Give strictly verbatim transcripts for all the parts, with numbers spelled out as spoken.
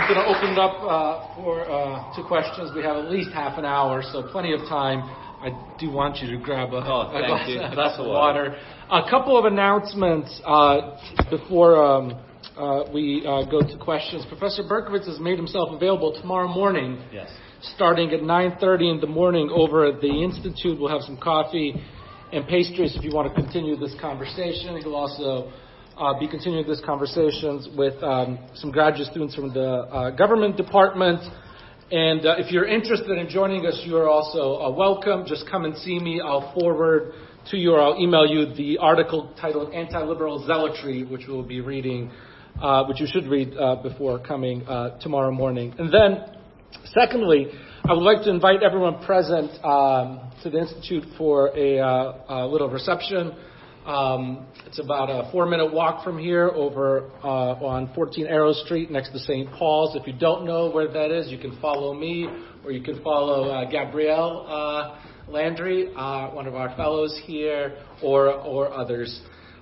going to open it up uh, for uh, two questions. We have at least half an hour, so plenty of time. I do want you to grab a, oh, a glass, a glass of water. A couple of announcements uh, before um, uh, we uh, go to questions. Professor Berkowitz has made himself available tomorrow morning, yes. starting at nine thirty in the morning over at the Institute. We'll have some coffee and pastries if you want to continue this conversation. He'll also uh, be continuing this conversations with um, some graduate students from the uh, government department. And uh, if you're interested in joining us, you are also uh, welcome. Just come and see me. I'll forward to you or I'll email you the article titled Anti-Liberal Zealotry, which we'll be reading, uh, which you should read uh, before coming uh, tomorrow morning. And then, secondly, I would like to invite everyone present um, to the Institute for a, uh, a little reception. Um, it's about a four-minute walk from here over uh, on fourteen Arrow Street next to Saint Paul's. If you don't know where that is, you can follow me or you can follow uh, Gabrielle uh, Landry, uh, one of our fellows here, or or others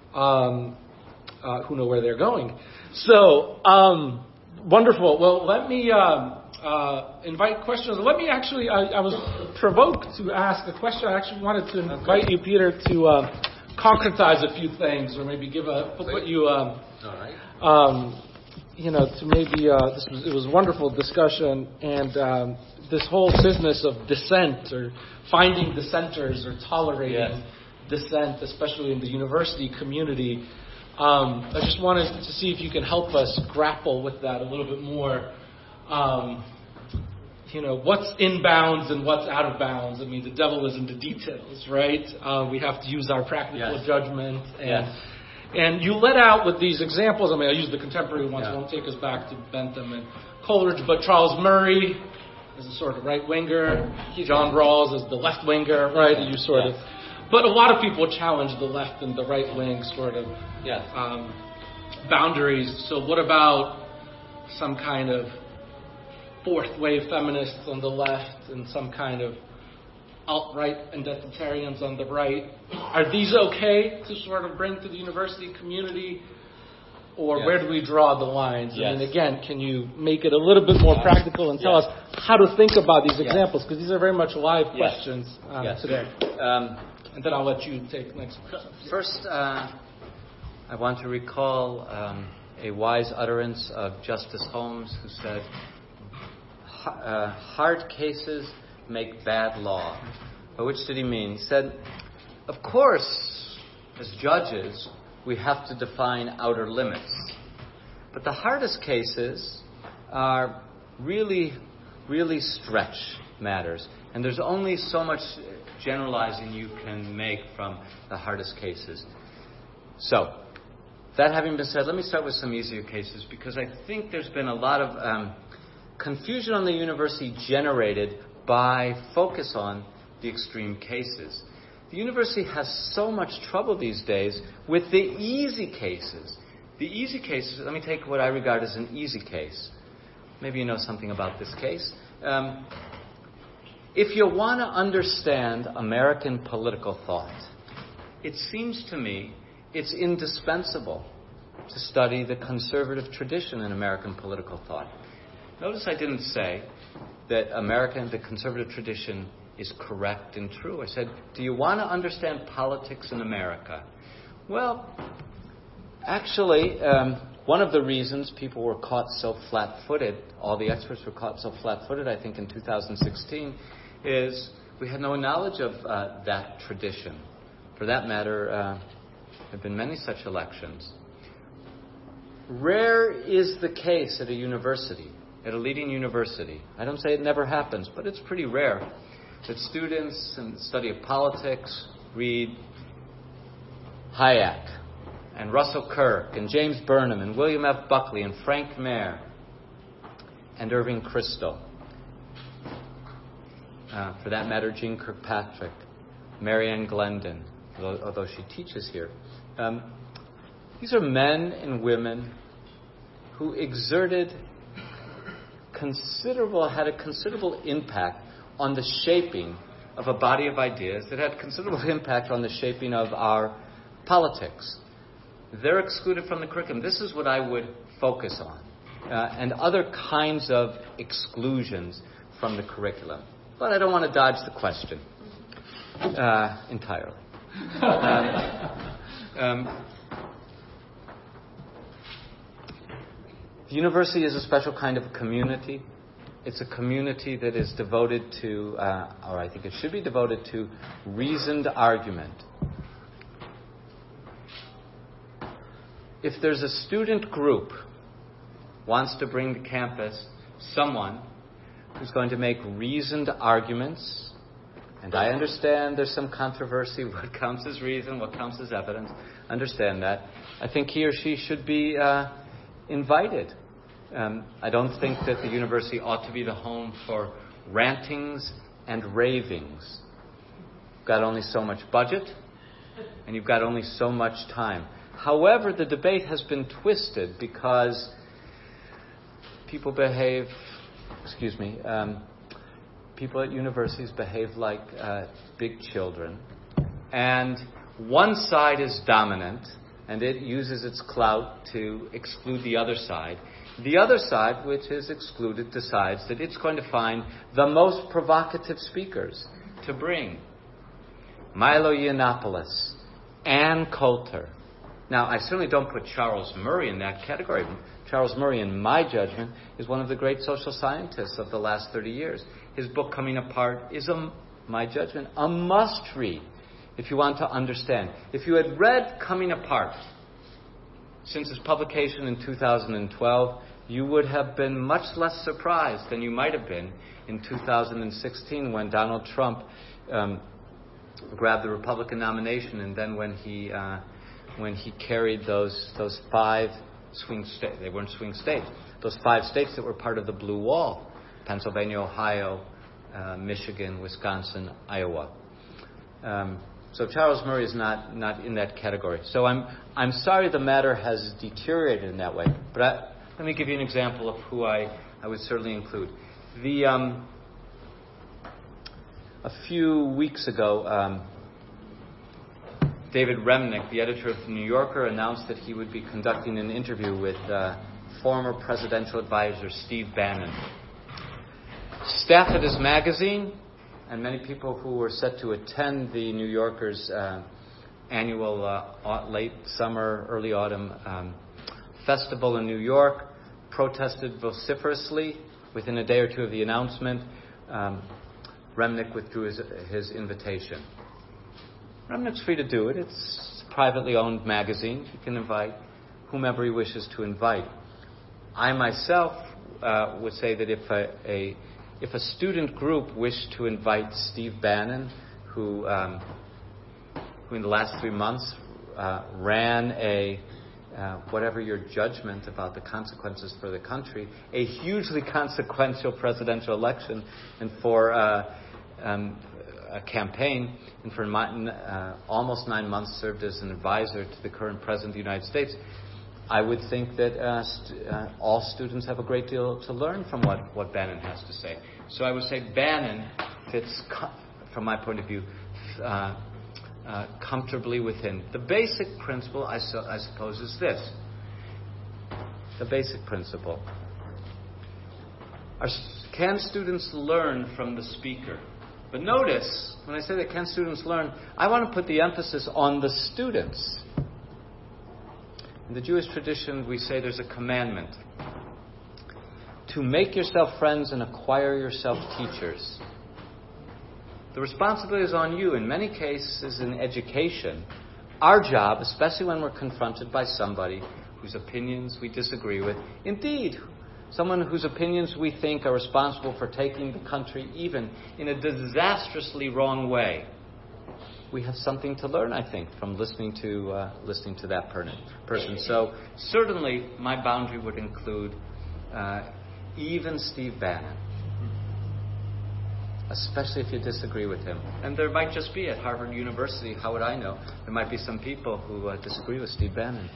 um, uh, who know where they're going. So, um, wonderful. Well, let me um, uh, invite questions. Let me actually, I, I was provoked to ask a question. I actually wanted to invite you, Peter, to uh, concretize a few things, or maybe give a put you, um, All right. um, you know, to maybe uh, this was it was a wonderful discussion, and um, this whole business of dissent or finding dissenters or tolerating yes. dissent, especially in the university community. Um, I just wanted to see if you can help us grapple with that a little bit more. Um, You know, what's in bounds and what's out of bounds. I mean, the devil is in the details, right? Uh, we have to use our practical yes. judgment. And yes. and you let out with these examples. I mean, I'll use the contemporary ones. Yeah. I won't take us back to Bentham and Coleridge. But Charles Murray is a sort of right-winger. John Rawls is the left-winger, right? You sort yes. of. But a lot of people challenge the left and the right-wing sort of yes. um, boundaries. So what about some kind of fourth wave feminists on the left and some kind of alt-right identitarians on the right? Are these okay to sort of bring to the university community? Or yes. where do we draw the lines? Yes. I mean, again, can you make it a little bit more practical and tell yes. us how to think about these yes. examples? Because these are very much live yes. questions um, yes. today. Um, and then I'll let you take the next question. First, uh, I want to recall um, a wise utterance of Justice Holmes, who said, Uh, hard cases make bad law. By which did he mean? He said, of course, as judges, we have to define outer limits. But the hardest cases are really, really stretch matters. And there's only so much generalizing you can make from the hardest cases. So, that having been said, let me start with some easier cases, because I think there's been a lot of Um, confusion on the university generated by focus on the extreme cases. The university has so much trouble these days with the easy cases. The easy cases, let me take what I regard as an easy case. Maybe you know something about this case. Um, if you want to understand American political thought, it seems to me it's indispensable to study the conservative tradition in American political thought. Notice I didn't say that American, the conservative tradition is correct and true. I said, do you want to understand politics in America? Well, actually, um, one of the reasons people were caught so flat-footed, all the experts were caught so flat-footed, I think in two thousand sixteen, is we had no knowledge of uh, that tradition. For that matter, uh, there have been many such elections. Rare is the case at a university, at a leading university, I don't say it never happens, but it's pretty rare, that students in the study of politics read Hayek and Russell Kirk and James Burnham and William F. Buckley and Frank Mayer and Irving Kristol. Uh, for that matter, Jean Kirkpatrick, Marianne Glendon, although, although she teaches here. Um, these are men and women who exerted considerable, had a considerable impact on the shaping of a body of ideas that had considerable impact on the shaping of our politics. They're excluded from the curriculum. This is what I would focus on. uh, and other kinds of exclusions from the curriculum. But I don't want to dodge the question uh, entirely. Uh, um, the university is a special kind of community. It's a community that is devoted to, uh, or I think it should be devoted to, reasoned argument. If there's a student group wants to bring to campus someone who's going to make reasoned arguments, and I understand there's some controversy, what counts as reason, what counts as evidence, understand that, I think he or she should be uh, invited. Um, I don't think that the university ought to be the home for rantings and ravings. You've got only so much budget, and you've got only so much time. However, the debate has been twisted because people behave, excuse me, um, people at universities behave like uh, big children. And one side is dominant, and it uses its clout to exclude the other side. The other side, which is excluded, decides that it's going to find the most provocative speakers to bring. Milo Yiannopoulos, Ann Coulter. Now, I certainly don't put Charles Murray in that category. Charles Murray, in my judgment, is one of the great social scientists of the last thirty years. His book, Coming Apart, is, a, my judgment, a must-read if you want to understand. If you had read Coming Apart since its publication in two thousand twelve, you would have been much less surprised than you might have been in two thousand sixteen when Donald Trump um, grabbed the Republican nomination, and then when he uh, when he carried those those five swing states, they weren't swing states, those five states that were part of the Blue Wall: Pennsylvania, Ohio, uh, Michigan, Wisconsin, Iowa. Um, so Charles Murray is not, not in that category. So I'm I'm sorry the matter has deteriorated in that way. But I, let me give you an example of who I, I would certainly include. The um, a few weeks ago, um, David Remnick, the editor of The New Yorker, announced that he would be conducting an interview with uh, former presidential advisor Steve Bannon. Staff at his magazine and many people who were set to attend the New Yorker's uh, annual uh, late summer, early autumn um, festival in New York protested vociferously. Within a day or two of the announcement, um, Remnick withdrew his, his invitation. Remnick's free to do it. It's a privately owned magazine. He can invite whomever he wishes to invite. I myself uh, would say that if a, a if a student group wished to invite Steve Bannon, who um, who in the last three months uh, ran a uh, whatever your judgment about the consequences for the country, a hugely consequential presidential election, and for uh, um, a campaign, and for uh, almost nine months served as an advisor to the current president of the United States, I would think that uh, st- uh, all students have a great deal to learn from what, what Bannon has to say. So I would say Bannon fits, co- from my point of view, uh, uh, comfortably within. The basic principle, I, su- I suppose, is this. The basic principle. Are, can students learn from the speaker? But notice, when I say that can students learn, I want to put the emphasis on the students. In the Jewish tradition, we say there's a commandment to make yourself friends and acquire yourself teachers. The responsibility is on you. In many cases in education, our job, especially when we're confronted by somebody whose opinions we disagree with, indeed, someone whose opinions we think are responsible for taking the country even in a disastrously wrong way, we have something to learn, I think, from listening to uh, listening to that per- person. So certainly my boundary would include uh, even Steve Bannon, especially if you disagree with him. And there might just be at Harvard University, how would I know? There might be some people who uh, disagree with Steve Bannon.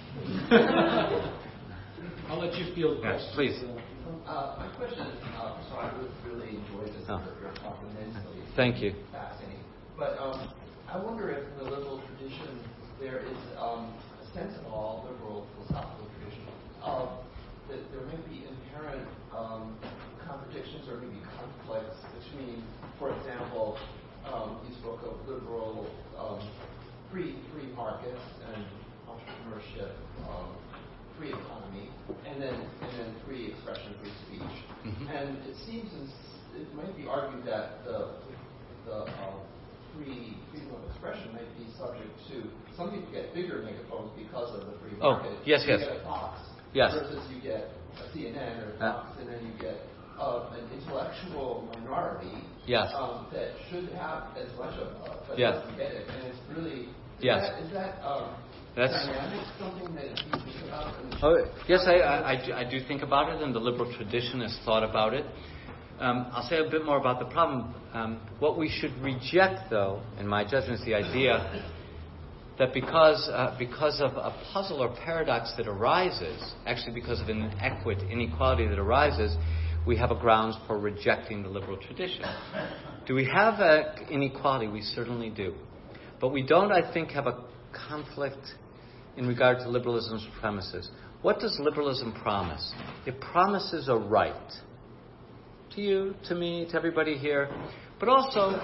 I'll let you field yes, questions. Please. Uh, my question is, uh, so I really enjoyed this. Oh. Your talk immensely. Thank you. Fascinating. But um, I wonder if in the liberal tradition there is um, a sensible liberal philosophical tradition of that there may be there may be conflicts between, for example, um, you spoke of liberal um, free free markets and entrepreneurship, um, free economy, and then and then free expression, free speech. Mm-hmm. And it seems as, it might be argued that the the uh, free freedom of expression might be subject to some people get bigger megaphones because of the free market. Oh, yes, you yes. get a Fox yes. versus you get a C N N or a Fox, uh, and then you get uh, an intellectual minority yes. um, that should have as much of uh, but yes. doesn't get it, and it's really is yes. that, is that um, That's dynamic something that you think about? Oh, yes, I, I, I, do, I do think about it, and the liberal tradition has thought about it. Um, I'll say a bit more about the problem. Um, what we should reject, though, in my judgment, is the idea that because uh, because of a puzzle or paradox that arises, actually because of inequity, inequality that arises, we have a grounds for rejecting the liberal tradition. Do we have an inequality? We certainly do. But we don't, I think, have a conflict in regard to liberalism's premises. What does liberalism promise? It promises a right to you, to me, to everybody here, but also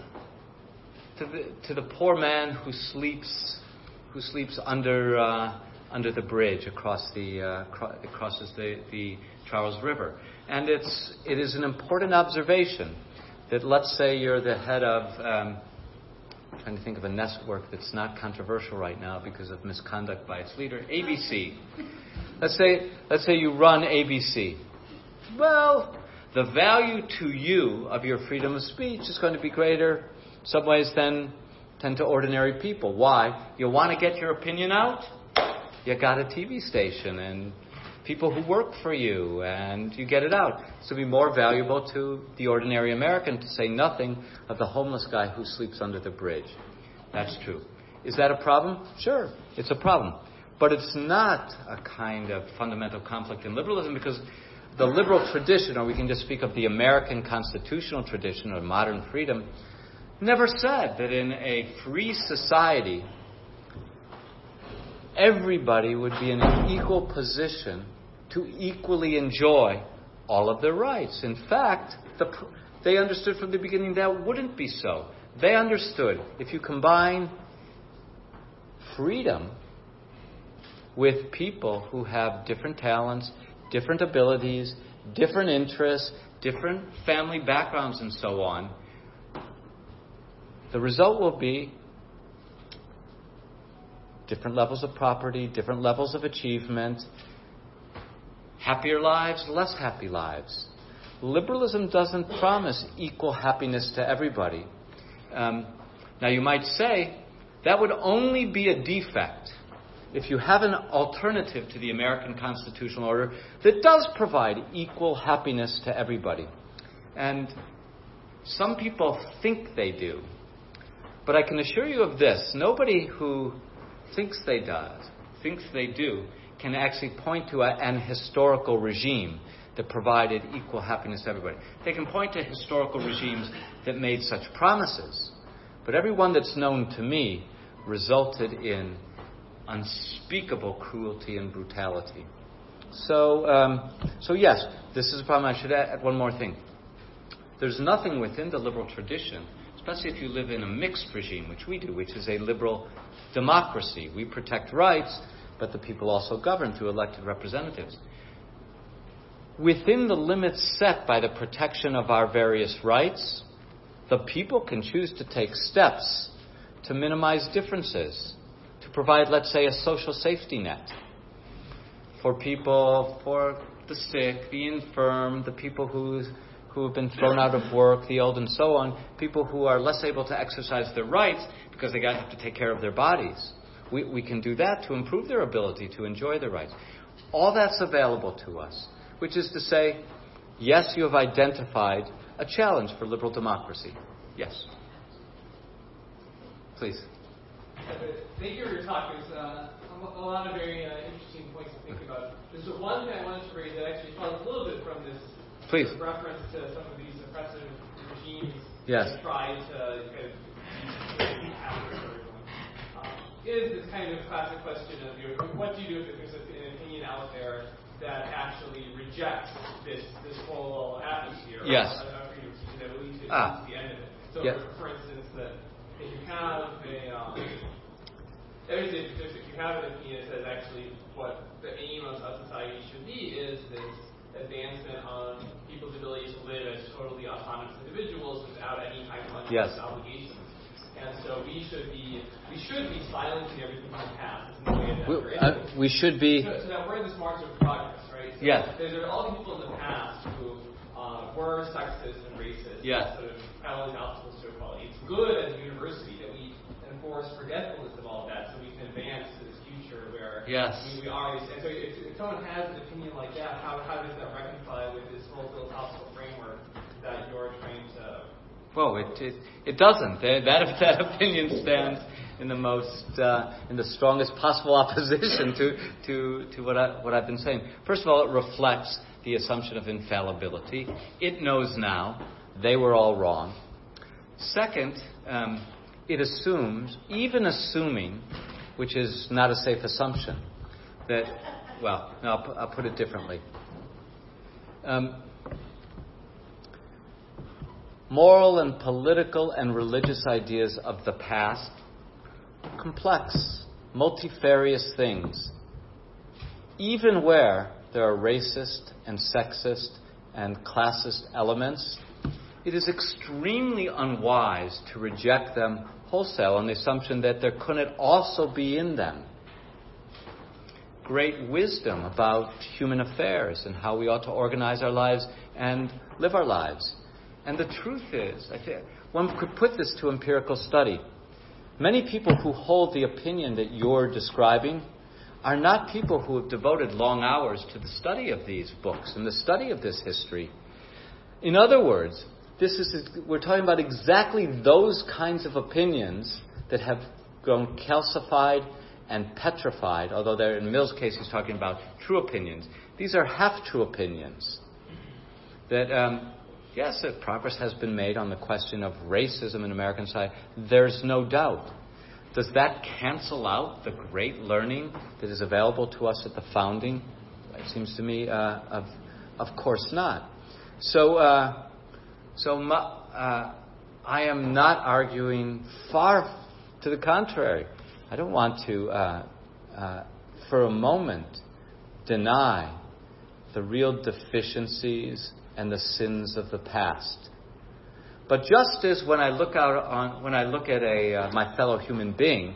to the, to the poor man who sleeps who sleeps under uh, under the bridge across the uh, cro- it crosses the, the Charles River. And it's it is an important observation that, let's say you're the head of um, I'm trying to think of a network that's not controversial right now because of misconduct by its leader, A B C. Let's say let's say you run A B C. Well, the value to you of your freedom of speech is going to be greater in some ways than, than to ordinary people. Why? You want to get your opinion out? You got a T V station and people who work for you, and you get it out. So it'll be more valuable to the ordinary American, to say nothing of the homeless guy who sleeps under the bridge. That's true. Is that a problem? Sure, it's a problem. But it's not a kind of fundamental conflict in liberalism, because the liberal tradition, or we can just speak of the American constitutional tradition or modern freedom, never said that in a free society everybody would be in an equal position to equally enjoy all of their rights. In fact, the, they understood from the beginning that wouldn't be so. They understood if you combine freedom with people who have different talents, different abilities, different interests, different family backgrounds, and so on, the result will be different levels of property, different levels of achievement, happier lives, less happy lives. Liberalism doesn't promise equal happiness to everybody. Um, now you might say that would only be a defect if you have an alternative to the American constitutional order that does provide equal happiness to everybody. And some people think they do. But I can assure you of this: nobody who thinks they does, thinks they do, can actually point to a, an historical regime that provided equal happiness to everybody. They can point to historical regimes that made such promises, but every one that's known to me resulted in unspeakable cruelty and brutality. So, um, so yes, this is a problem. I should add one more thing. There's nothing within the liberal tradition, especially if you live in a mixed regime, which we do, which is a liberal democracy. We protect rights, but the people also govern through elected representatives. Within the limits set by the protection of our various rights, the people can choose to take steps to minimize differences, to provide, let's say, a social safety net for people, for the sick, the infirm, the people who who have been thrown out of work, the old, and so on, people who are less able to exercise their rights because they have to take care of their bodies. We, we can do that to improve their ability to enjoy their rights. All that's available to us, which is to say, yes, you have identified a challenge for liberal democracy. Yes. Please. Thank you for your talk. There's uh, a lot of very uh, interesting points to think about. There's one thing I wanted to raise that actually follows a little bit from this Please. reference to some of these oppressive regimes yes. that try to kind of use power for everyone. Um, is this kind of classic question of your, what do you do if there's an opinion out there that actually rejects this this whole atmosphere, Yes. uh, uh, freedom of speech that will lead to Ah. the end of it. So, Yeah. for, for instance, that if you have a, um, there's a, if you have an opinion that says actually what the aim of, of society should be is this advancement on people's ability to live as totally autonomous individuals without any type of Yes. obligations. And so we should be we should be silencing everything from the past. It's in the way that We, we're uh, we should be. so, so that we're in this march of progress, right? So Yes. There's there are all the people in the past who uh, were sexist and racist. Yes. And sort of had all these obstacles to equality. It's good as a university that we enforce forgetfulness of all of that, so we can advance to this future where Yes. we, we are. And so if, if someone has an opinion like that, how how does that reconcile with this whole philosophical framework that you're trying to? Well, it, it it doesn't. That that opinion stands in the most uh, in the strongest possible opposition to to to what I what I've been saying. First of all, it reflects the assumption of infallibility. It knows now they were all wrong. Second, um, it assumes, even assuming, which is not a safe assumption, that well, no, I'll, I'll put it differently. Um, Moral and political and religious ideas of the past, complex, multifarious things. Even where there are racist and sexist and classist elements, it is extremely unwise to reject them wholesale on the assumption that there couldn't also be in them great wisdom about human affairs and how we ought to organize our lives and live our lives. And the truth is, I think one could put this to empirical study. Many people who hold the opinion that you're describing are not people who have devoted long hours to the study of these books and the study of this history. In other words, this is we're talking about exactly those kinds of opinions that have grown calcified and petrified, although they're, in Mill's case, he's talking about true opinions. These are half-true opinions that... Um, Yes, that progress has been made on the question of racism in American society. There's no doubt. Does that cancel out the great learning that is available to us at the founding? It seems to me, uh, of, of course not. So, uh, so my, uh, I am not arguing, far to the contrary. I don't want to, uh, uh, for a moment, deny the real deficiencies and the sins of the past. But just as when I look out on, when I look at a uh, my fellow human being,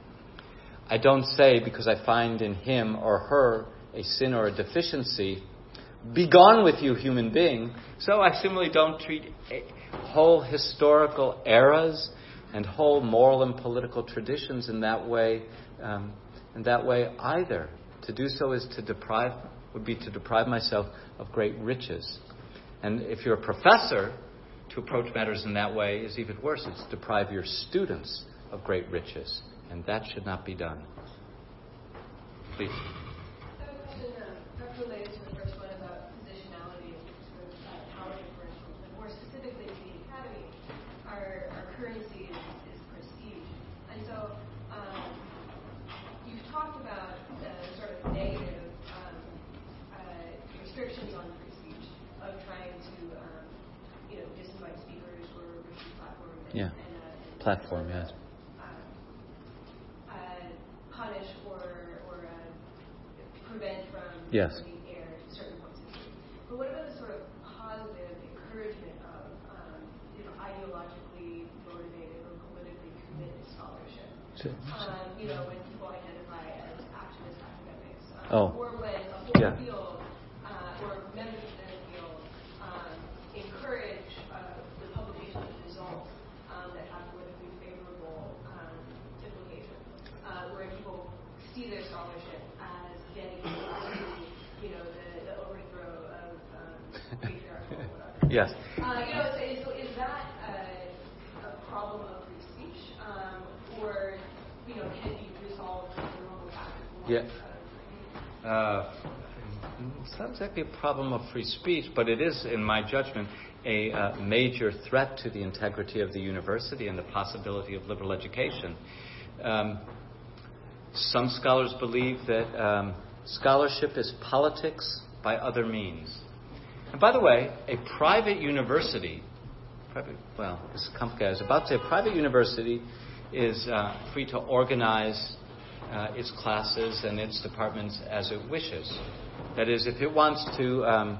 I don't say because I find in him or her a sin or a deficiency, "Be gone with you, human being." So I similarly don't treat whole historical eras and whole moral and political traditions in that way. Um, in that way either. To do so is to deprive would be to deprive myself of great riches. And if you're a professor, to approach matters in that way is even worse. It's to deprive your students of great riches. And that should not be done. Please. I have a question uh, perhaps related to the first one about positionality and sort of uh, power differentials. But more specifically to the academy, our, our currency is, is prestige. And so um, you've talked about the sort of negative um, uh, restrictions on free speech of trying to, um, you know, disinvite speakers or restrict platforms. And, Yeah. and, uh, and Platform, uh, yes. Uh, uh, punish or, or uh, prevent from Yes. the air certain points of view. But what about the sort of positive encouragement of, um, you know, ideologically motivated or politically committed scholarship? Sure. Um, you know, when people identify as activist academics, um, Oh. or when a whole Yeah. field uh, or members of the field um, encourage uh, the publication of results um, that have politically favorable um, implications, uh, where people see their scholarship as getting to, you know, the, the overthrow of um, patriarchal or whatever. Yes. Uh, you know, so is, is that uh, a problem of free speech, um, or, you know, can it be resolved in the normal practical Yeah. uh, Uh, it's not exactly a problem of free speech, but it is, in my judgment, a uh, major threat to the integrity of the university and the possibility of liberal education. Um, some scholars believe that um, scholarship is politics by other means. And by the way, a private university, private, well, this is complicated. I was about to say a private university is uh, free to organize uh, its classes and its departments as it wishes. That is, if it wants to um,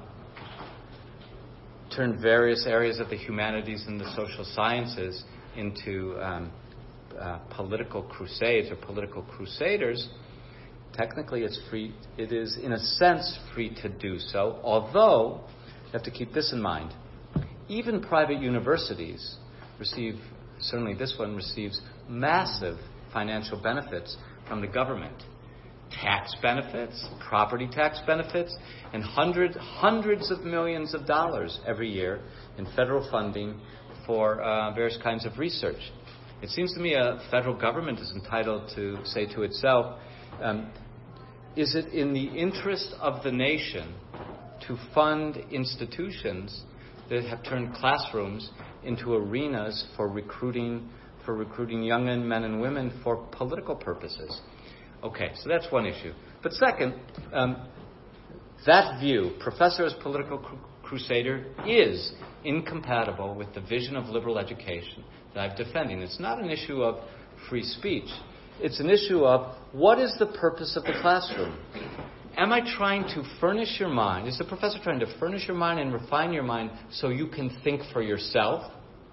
turn various areas of the humanities and the social sciences into um, uh, political crusades or political crusaders, technically it's free. It is, in a sense, free to do so, although you have to keep this in mind. Even private universities receive, certainly this one receives, massive financial benefits from the government. Tax benefits, property tax benefits, and hundreds, hundreds of millions of dollars every year in federal funding for uh, various kinds of research. It seems to me a federal government is entitled to say to itself, um, is it in the interest of the nation to fund institutions that have turned classrooms into arenas for recruiting for recruiting young men and women for political purposes? Okay, so that's one issue. But second, um, that view, professor as political cru- crusader, is incompatible with the vision of liberal education that I'm defending. It's not an issue of free speech. It's an issue of what is the purpose of the classroom? Am I trying to furnish your mind? Is the professor trying to furnish your mind and refine your mind so you can think for yourself?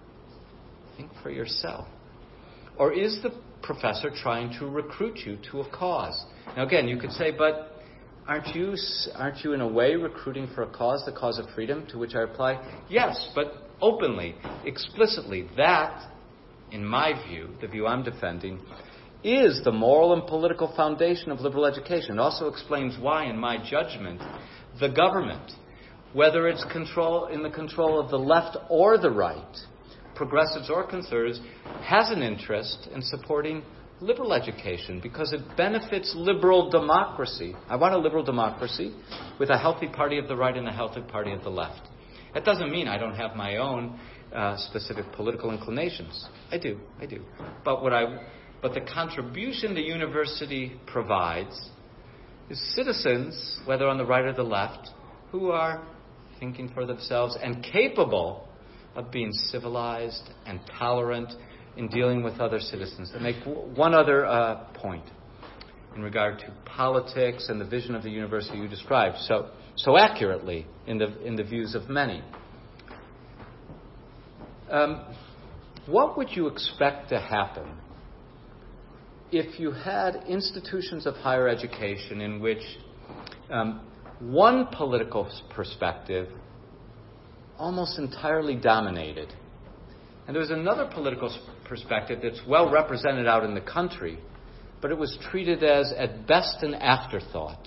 Think for yourself. Or is the professor trying to recruit you to a cause? Now again, you could say, but aren't you aren't you in a way recruiting for a cause, the cause of freedom, to which I reply, yes, but openly, explicitly. That, in my view, the view I'm defending, is the moral and political foundation of liberal education. It also explains why, in my judgment, the government, whether it's control in the control of the left or the right, progressives or conservatives, has an interest in supporting liberal education because it benefits liberal democracy. I want a liberal democracy with a healthy party of the right and a healthy party of the left. That doesn't mean I don't have my own uh, specific political inclinations. I do, I do. But what I, but the contribution the university provides is citizens, whether on the right or the left, who are thinking for themselves and capable of being civilized and tolerant in dealing with other citizens. To make w- one other uh, point in regard to politics and the vision of the university you described so so accurately in the in the views of many. Um, what would you expect to happen if you had institutions of higher education in which um, one political perspective almost entirely dominated, and there was another political perspective that's well represented out in the country, but it was treated as, at best, an afterthought,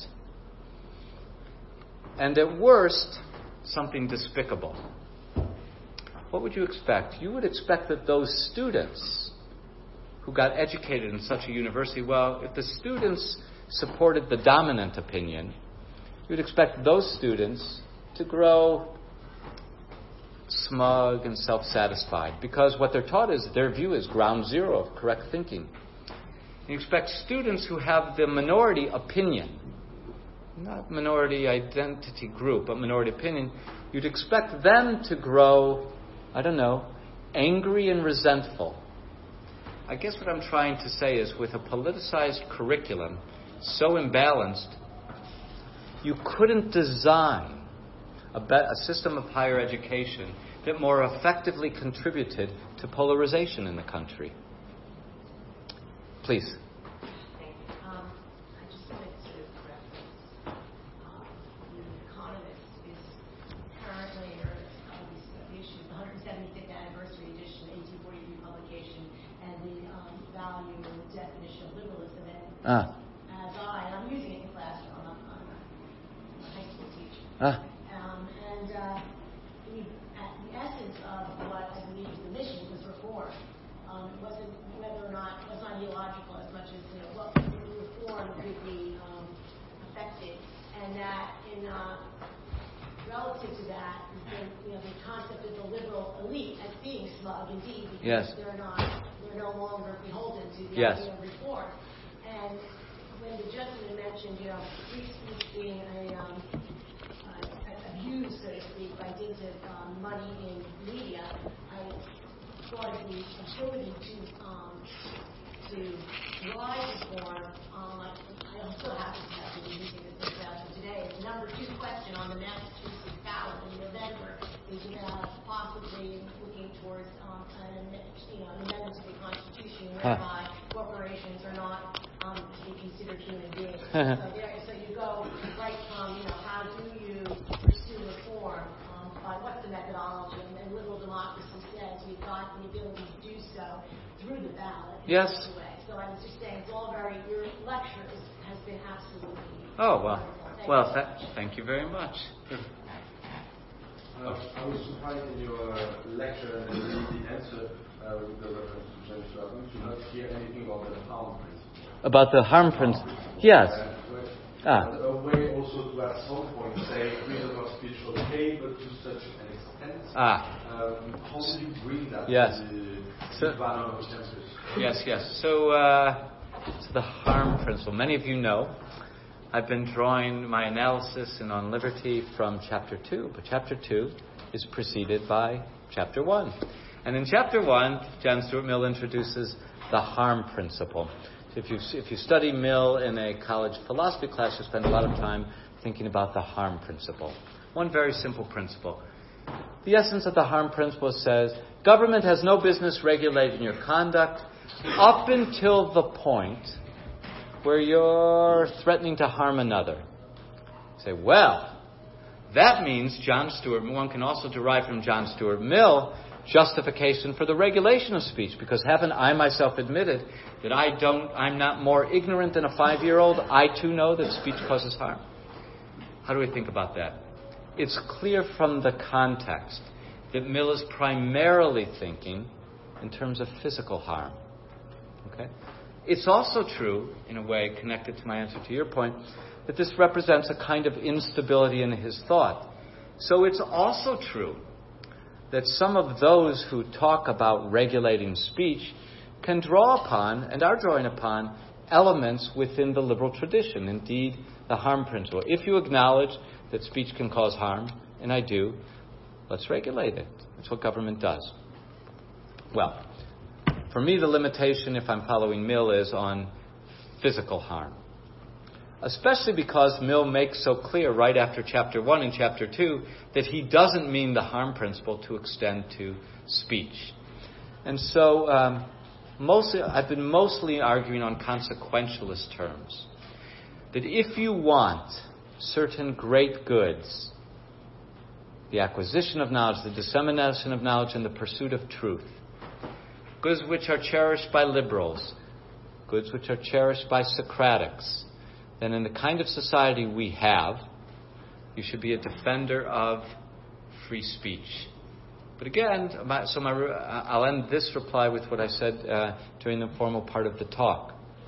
and at worst, something despicable? What would you expect? You would expect that those students who got educated in such a university, well, if the students supported the dominant opinion, you would expect those students to grow smug and self-satisfied, because what they're taught is their view is ground zero of correct thinking. You expect students who have the minority opinion, not minority identity group, but minority opinion, you'd expect them to grow, I don't know, angry and resentful. I guess what I'm trying to say is, with a politicized curriculum so imbalanced, you couldn't design A, be- a system of higher education that more effectively contributed to polarization in the country. Please. Thank you. Um, I just wanted to reference um, The Economist is currently, or the issue, the one hundred seventy-fifth anniversary edition, eighteen forty-three publication, and the um, value and the definition of liberalism. And Ah. as I, and I'm using it in classroom, I'm, I'm a high school teacher. Ah. Um, and uh, the, uh, the essence of what I believe the mission was reform. Um, it wasn't whether or not, it was not ideological as much as, you know, what reform could be um, affected. And that in uh, relative to that is the, you know, the concept of the liberal elite as being smug indeed, because Yes. they're not, they're no longer beholden to the Yes. idea of reform. And when the gentleman mentioned, you know, free speech being a um, uh, abused, so to speak, thought of the ability to um, to drive reform. Um, I, I'm so happy to have been using this discussion today. The number two question on the Massachusetts ballot in November is about possibly looking towards um, an, you know, an amendment to the Constitution whereby huh. corporations are not um, to be considered human beings. so, there, so you go right from, you know, how do you pursue reform? Um, by what's the methodology? And then liberal democracy says we've got the ability to do so through the ballot. Yes. Way. So I was just saying, it's all very, your lecture is, has been absolutely Oh, well. Thank well, you. th- thank you very much. Uh, I was surprised in your uh, lecture and the, the answer uh, with the reference to James Robin to not hear anything about the harm principle. About the harm principle? Yes. Uh, ah. A way also to at some point say freedom of speech okay, but to such an extent. Ah. Um, how do you bring that yes. to the so, banner of census? Yes, yes. So, uh, so the harm principle. Many of you know I've been drawing my analysis in On Liberty from Chapter two, but Chapter two is preceded by Chapter one. And in Chapter one, John Stuart Mill introduces the harm principle. So if you if you study Mill in a college philosophy class, you spend a lot of time thinking about the harm principle. One very simple principle. The essence of the harm principle says, government has no business regulating your conduct up until the point where you're threatening to harm another. You say, well, that means John Stuart, one can also derive from John Stuart Mill justification for the regulation of speech, because haven't I myself admitted that I don't, I'm not more ignorant than a five-year-old? I too know that speech causes harm. How do we think about that? It's clear from the context that Mill is primarily thinking in terms of physical harm. Okay? It's also true, in a way, connected to my answer to your point, that this represents a kind of instability in his thought. So it's also true that some of those who talk about regulating speech can draw upon, and are drawing upon, elements within the liberal tradition, indeed the harm principle. If you acknowledge that speech can cause harm, and I do, let's regulate it. That's what government does. Well, for me, the limitation, if I'm following Mill, is on physical harm. Especially because Mill makes so clear right after Chapter one and Chapter two that he doesn't mean the harm principle to extend to speech. And so um, mostly, I've been mostly arguing on consequentialist terms. That if you want certain great goods, the acquisition of knowledge, the dissemination of knowledge, and the pursuit of truth, goods which are cherished by liberals, goods which are cherished by Socratics, then in the kind of society we have, you should be a defender of free speech. But again, my, so my, I'll end this reply with what I said uh, during the formal part of the talk.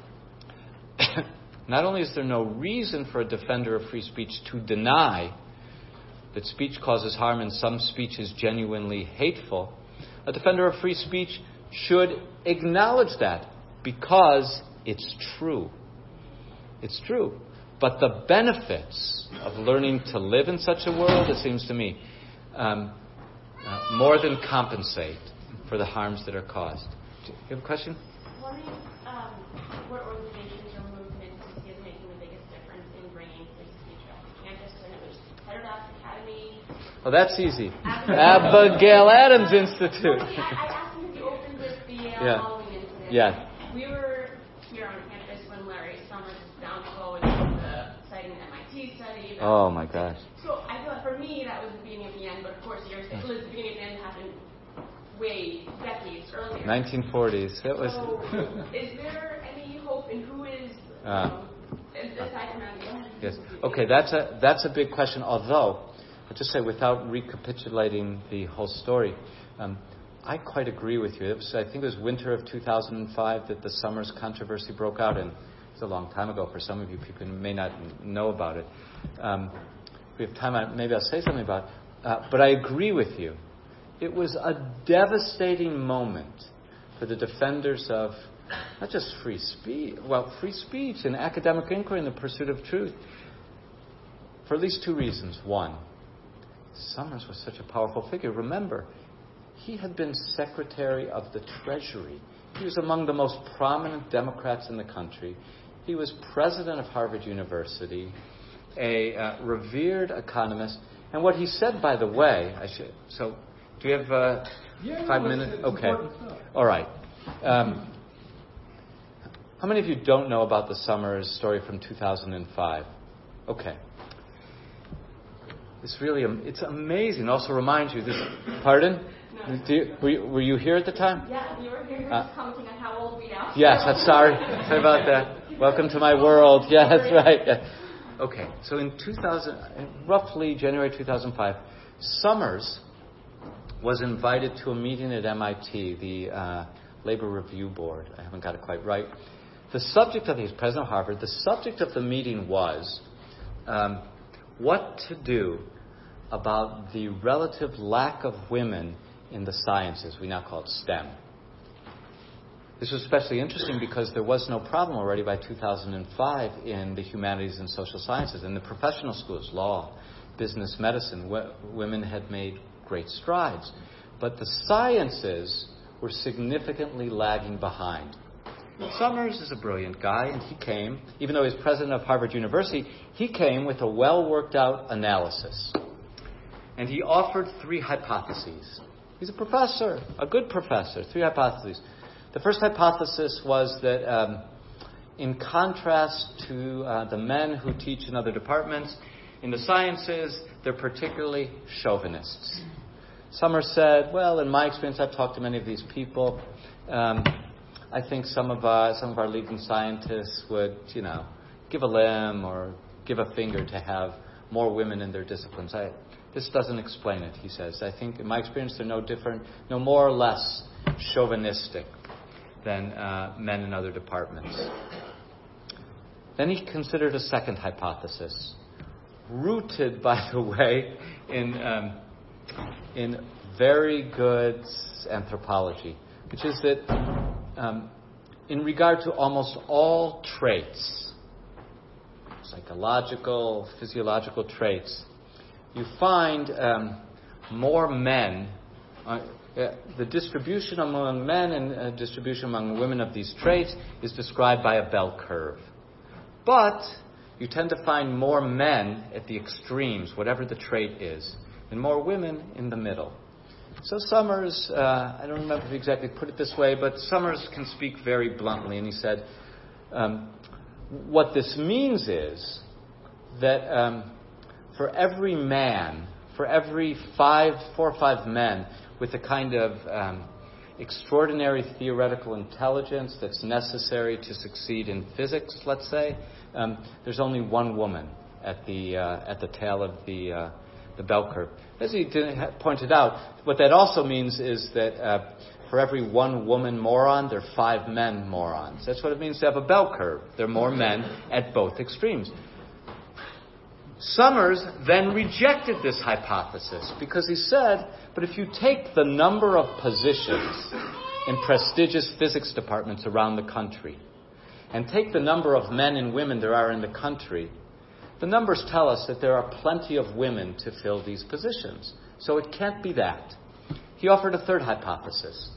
Not only is there no reason for a defender of free speech to deny that speech causes harm and some speech is genuinely hateful, a defender of free speech should acknowledge that because it's true. It's true. But the benefits of learning to live in such a world, it seems to me, um, uh, more than compensate for the harms that are caused. Do you have a question? Wondering um, what organizations or movements you see as making the biggest difference in bringing free speech back to campus? I know there's Heterodox Academy. Oh, that's easy. Abigail Adams Institute. I, I asked him if he opened with the uh, yeah. Halloween incident. Yeah. We were here on campus when Larry Summers was down to go and the citing an M I T study. Oh my gosh. So I thought for me that was the beginning of the end, but of course you're saying well, the beginning of the end happened way decades earlier. nineteen forties. It was. So is there any hope in who is Uh, um, aside from Abigail? Yes. Okay, that's a that's a big question. Although, I'll just say without recapitulating the whole story, um, I quite agree with you. It was, I think it was winter of two thousand five that the Summers controversy broke out, and it's a long time ago for some of you people who may not know about it. Um, if we have time, maybe I'll say something about it. Uh, but I agree with you. It was a devastating moment for the defenders of not just free speech, well, free speech and academic inquiry and the pursuit of truth, for at least two reasons. One, Summers was such a powerful figure. Remember, he had been Secretary of the Treasury. He was among the most prominent Democrats in the country. He was president of Harvard University, a uh, revered economist. And what he said, by the way, I should. So, do you have uh, yeah, five no, minutes? It's, it's okay. All right. Um, how many of you don't know about the Summers story from two thousand five? Okay. It's really it's amazing. Also, reminds you this. Pardon? No. Do you, were, you, were you here at the time? Yeah, you were here. You were Uh, just commenting on how old we are. Yes, I'm sorry. Sorry about that. Welcome to my world. Yeah, that's right. Yeah. Okay, so in two thousand, roughly January two thousand five, Summers was invited to a meeting at M I T, the uh, Labor Review Board. I haven't got it quite right. The subject of, he was president of Harvard, the subject of the meeting was um, what to do about the relative lack of women in the sciences. We now call it STEM. This was especially interesting because there was no problem already by two thousand five in the humanities and social sciences. In the professional schools, law, business, medicine, w- women had made great strides. But the sciences were significantly lagging behind. Summers is a brilliant guy, and he came, even though he's president of Harvard University, he came with a well-worked-out analysis. And he offered three hypotheses. He's a professor, a good professor, three hypotheses. The first hypothesis was that um, in contrast to uh, the men who teach in other departments, in the sciences, they're particularly chauvinists. Summers said, well, in my experience, I've talked to many of these people. Um, I think some of uh, some of our leading scientists would, you know, give a limb or give a finger to have more women in their disciplines. I, this doesn't explain it, he says. I think, in my experience, they're no different, no more or less chauvinistic than uh, men in other departments. Then he considered a second hypothesis, rooted, by the way, in um, in very good anthropology, which is that um, in regard to almost all traits, psychological, physiological traits, you find um, more men. Uh, Uh, the distribution among men and uh, distribution among women of these traits is described by a bell curve. But you tend to find more men at the extremes, whatever the trait is, and more women in the middle. So Summers, uh, I don't remember if he exactly put it this way, but Summers can speak very bluntly, and he said, um, what this means is that um, for every man, for every five, four or five men, with the kind of um, extraordinary theoretical intelligence that's necessary to succeed in physics, let's say, um, there's only one woman at the uh, at the tail of the uh, the bell curve. As he did, pointed out, what that also means is that uh, for every one woman moron, there are five men morons. That's what it means to have a bell curve. There are more men at both extremes. Summers then rejected this hypothesis because he said, but if you take the number of positions in prestigious physics departments around the country and take the number of men and women there are in the country, the numbers tell us that there are plenty of women to fill these positions. So it can't be that. He offered a third hypothesis.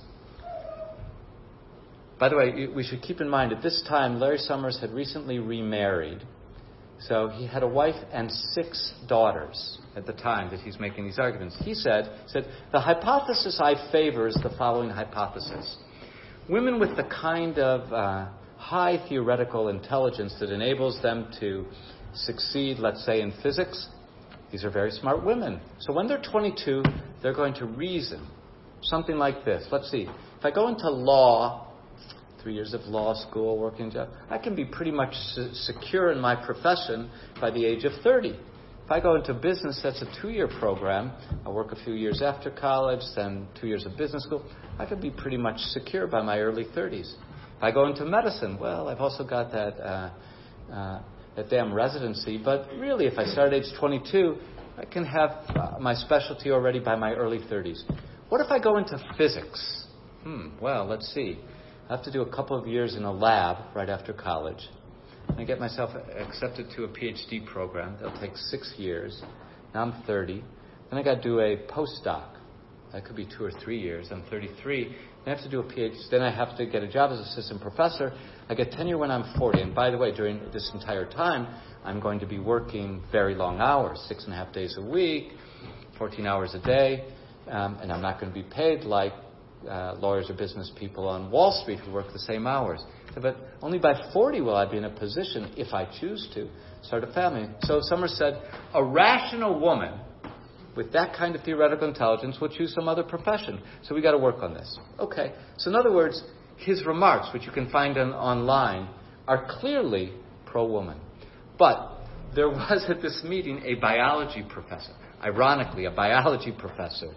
By the way, we should keep in mind at this time, Larry Summers had recently remarried. So he had a wife and six daughters at the time that he's making these arguments. He said, said the hypothesis I favor is the following hypothesis. Women with the kind of uh, high theoretical intelligence that enables them to succeed, let's say, in physics, these are very smart women. So when they're twenty-two, they're going to reason. Something like this. Let's see. If I go into law, three years of law school, working job, I can be pretty much se- secure in my profession by the age of thirty. If I go into business, that's a two-year program. I'll work a few years after college, then two years of business school. I could be pretty much secure by my early thirties. If I go into medicine, well, I've also got that uh, uh, that damn residency. But really, if I start at age twenty-two, I can have uh, my specialty already by my early thirties. What if I go into physics? Hmm, well, let's see. I have to do a couple of years in a lab right after college. I get myself accepted to a PhD program. That'll take six years. Now I'm thirty. Then I got to do a postdoc. That could be two or three years. I'm thirty-three. I have to do a PhD. Then I have to get a job as assistant professor. I get tenure when I'm forty. And by the way, during this entire time, I'm going to be working very long hours, six and a half days a week, fourteen hours a day. Um, and I'm not going to be paid like uh, lawyers or business people on Wall Street who work the same hours. But only by forty will I be in a position, if I choose to, start a family. So Summers said, a rational woman with that kind of theoretical intelligence will choose some other profession. So we got to work on this. Okay. So in other words, his remarks, which you can find on, online, are clearly pro-woman. But there was at this meeting a biology professor, ironically, a biology professor,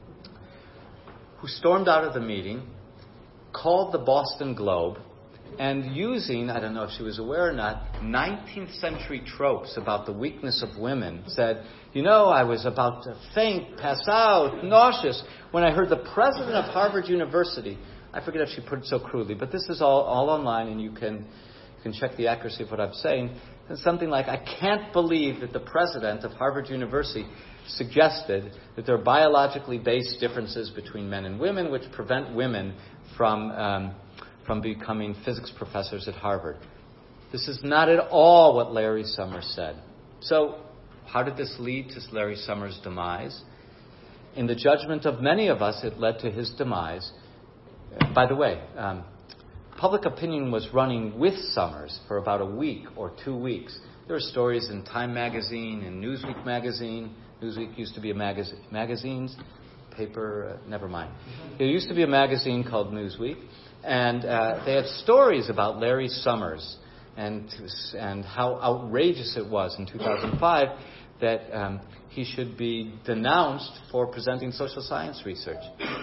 who stormed out of the meeting, called the Boston Globe, and using, I don't know if she was aware or not, nineteenth century tropes about the weakness of women, said, you know, I was about to faint, pass out, nauseous, when I heard the president of Harvard University, I forget if she put it so crudely, but this is all, all online, and you can, you can check the accuracy of what I'm saying. It's something like, I can't believe that the president of Harvard University suggested that there are biologically based differences between men and women which prevent women from um, from becoming physics professors at Harvard. This is not at all what Larry Summers said. So, how did this lead to Larry Summers' demise? In the judgment of many of us, it led to his demise. By the way, um, public opinion was running with Summers for about a week or two weeks. There were stories in Time magazine and Newsweek magazine. Newsweek used to be a magazine. Magazines? Paper? Uh, never mind. There used to be a magazine called Newsweek. And uh, they had stories about Larry Summers and and how outrageous it was in two thousand five that um, he should be denounced for presenting social science research.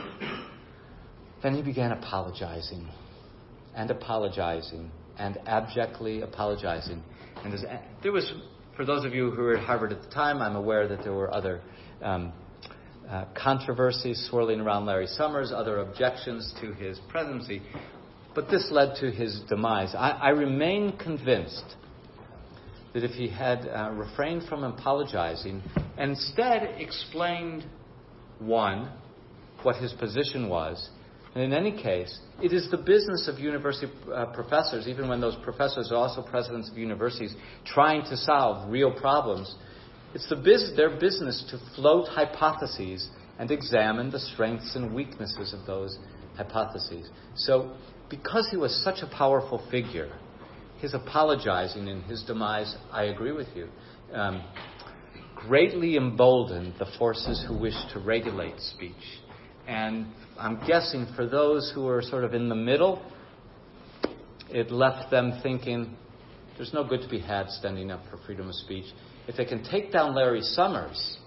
Then he began apologizing and apologizing and abjectly apologizing. And there was, for those of you who were at Harvard at the time, I'm aware that there were other um, Uh, controversies swirling around Larry Summers, other objections to his presidency. But this led to his demise. I, I remain convinced that if he had uh, refrained from apologizing and instead explained, one, what his position was, and in any case, it is the business of university uh, professors, even when those professors are also presidents of universities, trying to solve real problems. It's the biz- their business to float hypotheses and examine the strengths and weaknesses of those hypotheses. So, because he was such a powerful figure, his apologizing and his demise, I agree with you, um, greatly emboldened the forces who wish to regulate speech. And I'm guessing for those who are sort of in the middle, it left them thinking, there's no good to be had standing up for freedom of speech. If they can take down Larry Summers,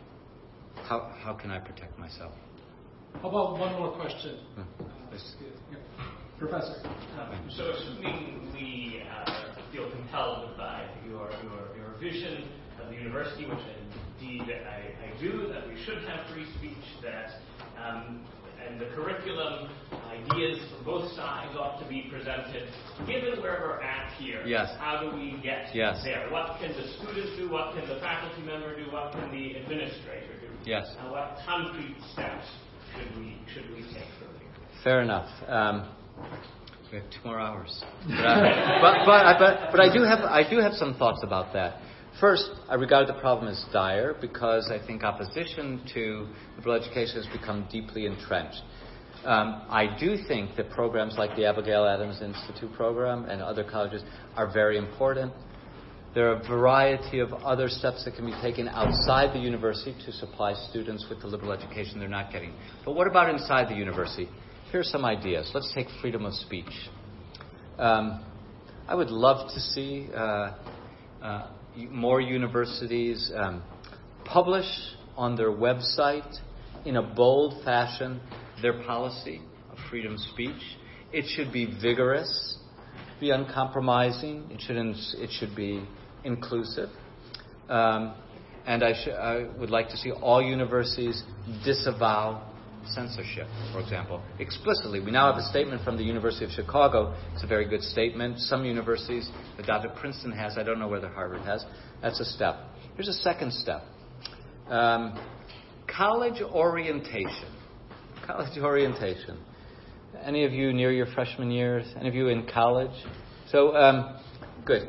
how how can I protect myself? How about one more question? Hmm. Uh, yeah. Professor. Um, so assuming we uh, feel compelled by your, your your vision of the university, which indeed I, I do, that we should have free speech, that um, and the curriculum ideas from both sides ought to be presented. Given where we're at here, yes. How do we get yes. there? What can the students do? What can the faculty member do? What can the administrator do? Yes. And what concrete steps should we should we take from here? Fair enough. Um, we have two more hours, but, uh, but, but, but but I do have I do have some thoughts about that. First, I regard the problem as dire because I think opposition to liberal education has become deeply entrenched. Um, I do think that programs like the Abigail Adams Institute program and other colleges are very important. There are a variety of other steps that can be taken outside the university to supply students with the liberal education they're not getting. But what about inside the university? Here are some ideas. Let's take freedom of speech. Um, I would love to see uh, uh, more universities um, publish on their website in a bold fashion their policy of freedom of speech. It should be vigorous, be uncompromising. It should it should be inclusive, um, and I, sh- I would like to see all universities disavow censorship, for example, explicitly. We now have a statement from the University of Chicago. It's a very good statement. Some universities, the Doctor Princeton has, I don't know whether Harvard has. That's a step. Here's a second step. Um, college orientation. College orientation. Any of you near your freshman years? Any of you in college? So, um, good.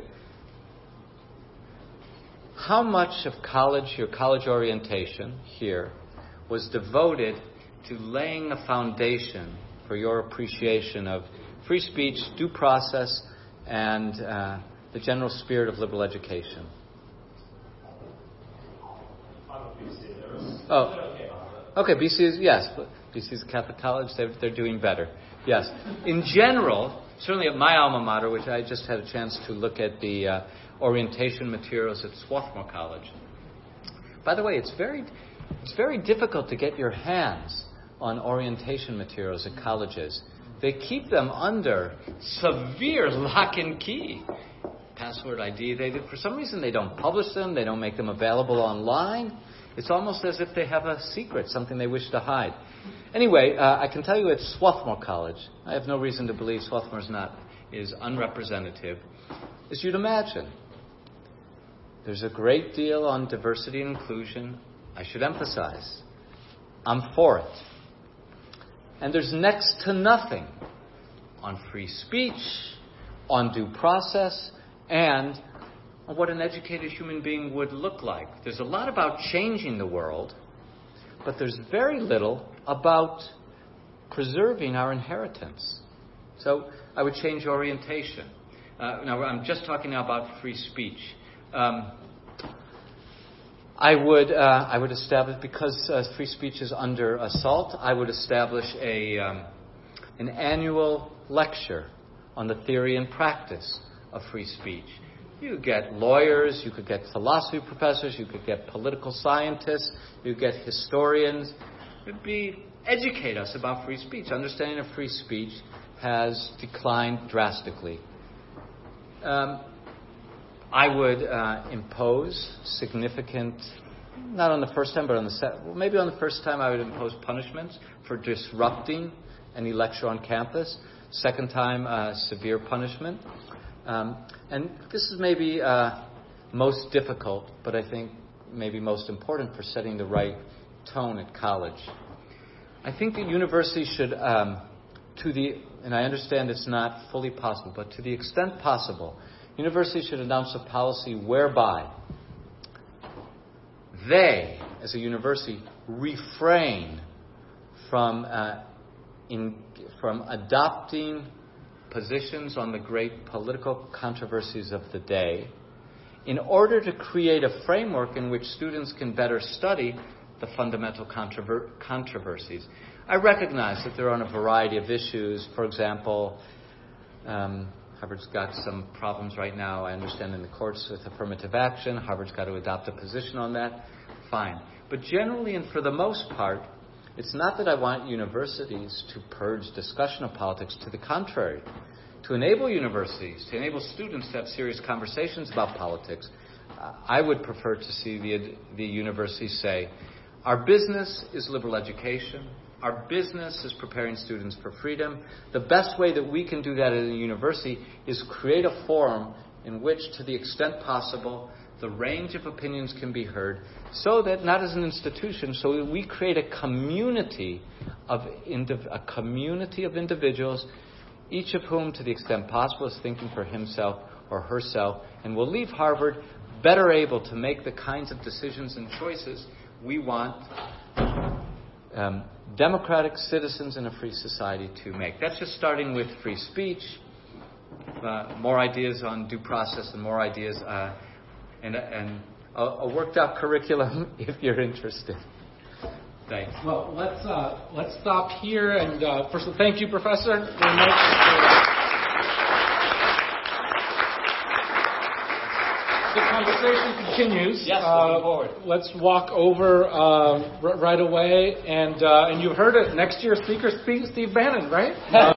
How much of college, your college orientation here, was devoted to laying a foundation for your appreciation of free speech, due process, and uh, the general spirit of liberal education? Oh, okay. B C is yes. B C is a Catholic college. They're, they're doing better. Yes. In general, certainly at my alma mater, which I just had a chance to look at the uh, orientation materials at Swarthmore College. By the way, it's very, it's very difficult to get your hands on orientation materials at colleges. They keep them under severe lock and key. Password I D. They for some reason they don't publish them. They don't make them available online. It's almost as if they have a secret, something they wish to hide. Anyway, uh, I can tell you at Swarthmore College, I have no reason to believe Swarthmore is not is unrepresentative, as you'd imagine. There's a great deal on diversity and inclusion. I should emphasize, I'm for it. And there's next to nothing on free speech, on due process, and on what an educated human being would look like. There's a lot about changing the world, but there's very little about preserving our inheritance. So I would change orientation. Uh, now, I'm just talking now about free speech. Um, I would uh, I would establish, because uh, free speech is under assault, I would establish a um, an annual lecture on the theory and practice of free speech. You could get lawyers, you could get philosophy professors, you could get political scientists, you could get historians. It would be educate us about free speech. Understanding of free speech has declined drastically. Um, I would uh, impose significant, not on the first time, but on the second, well, maybe on the first time I would impose punishments for disrupting any lecture on campus. Second time, uh, severe punishment. Um, and this is maybe uh, most difficult, but I think maybe most important for setting the right tone at college. I think that universities should, um, to the, and I understand it's not fully possible, but to the extent possible, universities should announce a policy whereby they, as a university, refrain from uh, in, from adopting positions on the great political controversies of the day in order to create a framework in which students can better study the fundamental controver- controversies. I recognize that they're on a variety of issues. For example, um, Harvard's got some problems right now, I understand, in the courts with affirmative action. Harvard's got to adopt a position on that. Fine. But generally and for the most part, it's not that I want universities to purge discussion of politics. To the contrary, to enable universities, to enable students to have serious conversations about politics, uh, I would prefer to see the, the universities say, our business is liberal education. Our business is preparing students for freedom. The best way that we can do that at a university is create a forum in which, to the extent possible, the range of opinions can be heard, so that, not as an institution, so that we create a community of indiv- a community of individuals, each of whom, to the extent possible, is thinking for himself or herself, and will leave Harvard better able to make the kinds of decisions and choices we want um, democratic citizens in a free society to make. That's just starting with free speech, uh, more ideas on due process, and more ideas, uh, and, and a, a worked-out curriculum if you're interested. Thanks. Well, let's uh, let's stop here. And uh, first of all, thank you, Professor, very much. The conversation continues. Yes, uh, looking forward. Let's walk over uh, r- right away. And uh, and you heard it. Next year's speaker, Steve Bannon, right?